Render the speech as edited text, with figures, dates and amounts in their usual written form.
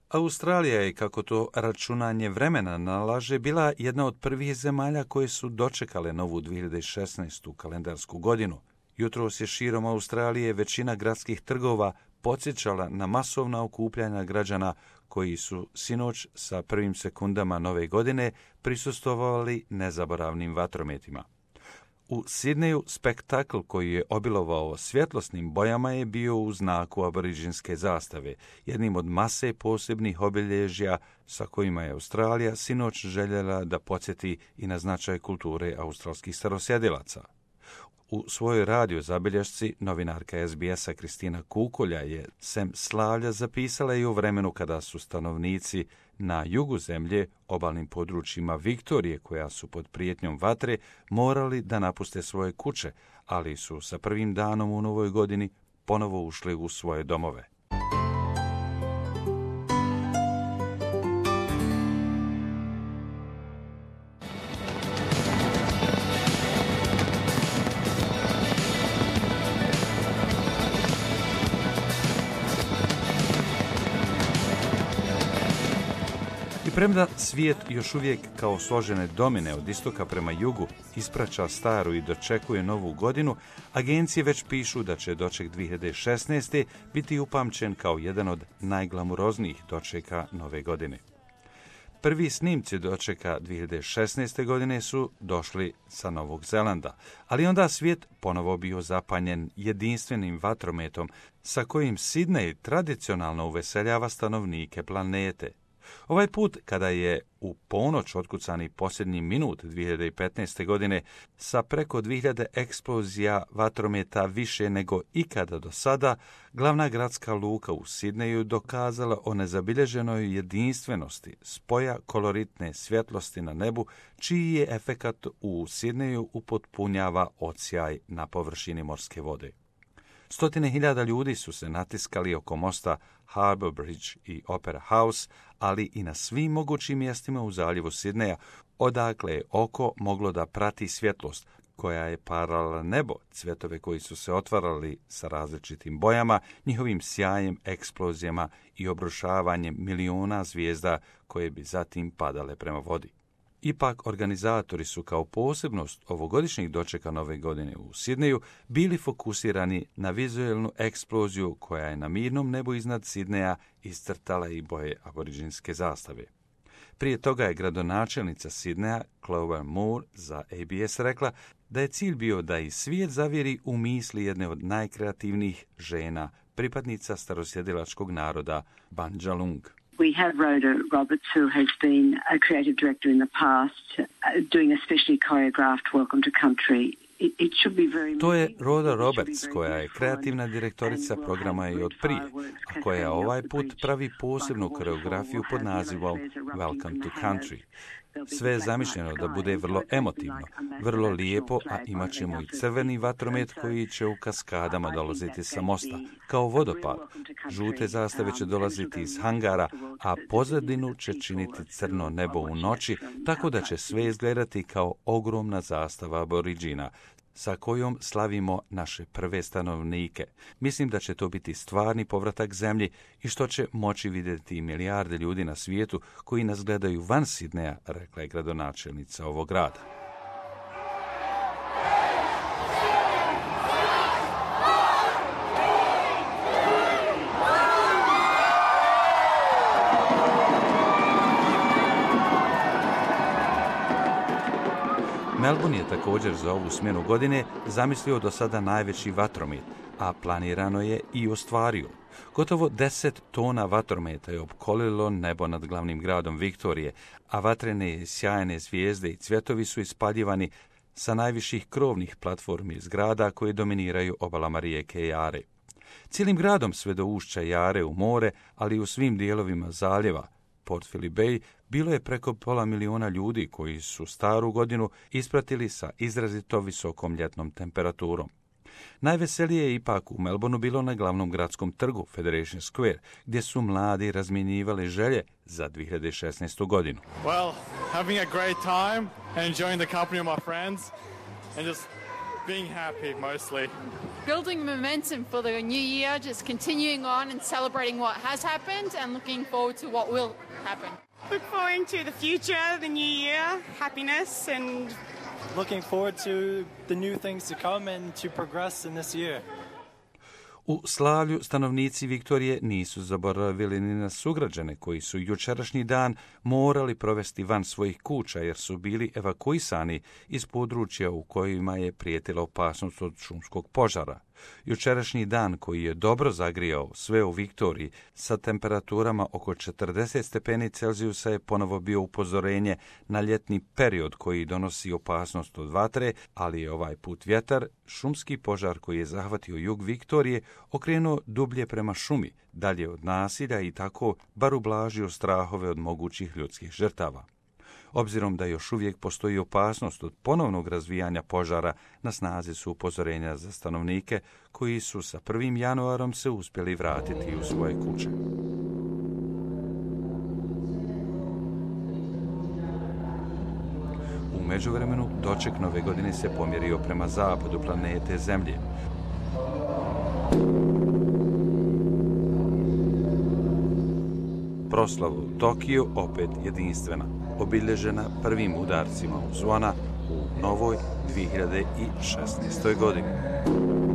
Australija je, kako to računanje vremena nalaže, bila jedna od prvih zemalja koje su dočekale novu 2016. kalendarsku godinu. Jutros je širom Australije većina gradskih trgova podsjećala na masovna okupljanja građana koji su sinoć sa prvim sekundama nove godine prisustvovali nezaboravnim vatrometima. U Sidneju spektakl koji je obilovao svjetlosnim bojama je bio u znaku aboriđinske zastave, jednim od mase posebnih obilježja sa kojima je Australija sinoć željela da podsjeti i na značaj kulture australskih starosjedilaca. U svojoj radio zabilješci novinarka SBS-a Kristina Kukolja je sem slavlja zapisala i u vremenu kada su stanovnici na jugu zemlje, obalnim područjima Viktorije, koja su pod prijetnjom vatre, morali da napuste svoje kuće, ali su sa prvim danom u novoj godini ponovo ušli u svoje domove. Premda svijet još uvijek kao složene domine od istoka prema jugu ispraća staru i dočekuje novu godinu, agencije već pišu da će doček 2016. biti upamćen kao jedan od najglamuroznijih dočeka nove godine. Prvi snimci dočeka 2016. godine su došli sa Novog Zelanda, ali onda svijet ponovo bio zapanjen jedinstvenim vatrometom sa kojim Sidney tradicionalno uveseljava stanovnike planete. Ovaj put, kada je u ponoć otkucani posljednji minut 2015. godine sa preko 2000 eksplozija vatrometa više nego ikada do sada, glavna gradska luka u Sidneju dokazala o nezabilježenoj jedinstvenosti spoja koloritne svjetlosti na nebu, čiji je efekat u Sidneju upotpunjava odsjaj na površini morske vode. Stotine hiljada ljudi su se natiskali oko mosta Harbour Bridge i Opera House, ali i na svim mogućim mjestima u zaljevu Sidneja, odakle je oko moglo da prati svjetlost koja je parala nebo, cvjetove koji su se otvarali sa različitim bojama, njihovim sjajem, eksplozijama i obrušavanjem miliona zvijezda koje bi zatim padale prema vodi. Ipak, organizatori su kao posebnost ovogodišnjih dočeka nove godine u Sidneju bili fokusirani na vizuelnu eksploziju koja je na mirnom nebu iznad Sidneja iscrtala i boje aboriđinske zastave. Prije toga je gradonačelnica Sidneja, Clover Moore, za ABS rekla da je cilj bio da i svijet zavjeri u misli jedne od najkreativnijih žena, pripadnica starosjedilačkog naroda Bandjalung. We have Rhoda Roberts, who has been a creative director in the past, doing a specially choreographed Welcome to Country. To je Rhoda Roberts, koja je kreativna direktorica programa i od prije, a koja ovaj put pravi posebnu koreografiju pod nazivom Welcome to Country. Sve je zamišljeno da bude vrlo emotivno, vrlo lijepo, a imat ćemo i crveni vatromet koji će u kaskadama dolaziti sa mosta, kao vodopad. Žute zastave će dolaziti iz hangara, a pozadinu će činiti crno nebo u noći, tako da će sve izgledati kao ogromna zastava aboriđina, sa kojom slavimo naše prve stanovnike. Mislim da će to biti stvarni povratak zemlji i što će moći vidjeti milijarde ljudi na svijetu koji nas gledaju van Sidneja, rekla je gradonačelnica ovog grada. Melbourne je također za ovu smjenu godine zamislio do sada najveći vatromet, a planirano je i ostvario. Gotovo 10 tona vatrometa je opkolilo nebo nad glavnim gradom Viktorije, a vatrene i sjajne zvijezde i cvjetovi su ispaljivani sa najviših krovnih platformi zgrada koje dominiraju obalama rijeke Jare. Cijelim gradom sve do ušća Jare u more, ali i u svim dijelovima zaljeva Port Phillip Bay, bilo je preko 500,000 ljudi koji su staru godinu ispratili sa izrazito visokom ljetnom temperaturom. Najveselije je ipak u Melbourneu bilo na glavnom gradskom trgu Federation Square, gdje su mladi razmjenjivali želje za 2016. godinu. Well, having a great time and enjoying the company of my friends and just Being happy, mostly. Building momentum for the new year, just continuing on and celebrating what has happened and looking forward to what will happen. Look forward to the future, the new year, happiness and... Looking forward to the new things to come and to progress in this year. U slavlju stanovnici Viktorije nisu zaboravili ni na sugrađane koji su jučerašnji dan morali provesti van svojih kuća jer su bili evakuisani iz područja u kojima je prijetila opasnost od šumskog požara. Jučerašnji dan koji je dobro zagrijao sve u Viktoriji sa temperaturama oko 40 stepeni Celzijusa je ponovo bio upozorenje na ljetni period koji donosi opasnost od vatre, ali je ovaj put vjetar, šumski požar koji je zahvatio jug Viktorije, okrenuo dublje prema šumi, dalje od nasilja i tako bar ublažio strahove od mogućih ljudskih žrtava. Obzirom da još uvijek postoji opasnost od ponovnog razvijanja požara, na snazi su upozorenja za stanovnike koji su sa 1. januarom se uspjeli vratiti u svoje kuće. U međuvremenu doček nove godine se pomjerio prema zapadu planete Zemlje. Proslava u Tokiju opet jedinstvena, obilježena prvim udarcima u zvona u novoj 2016. godini.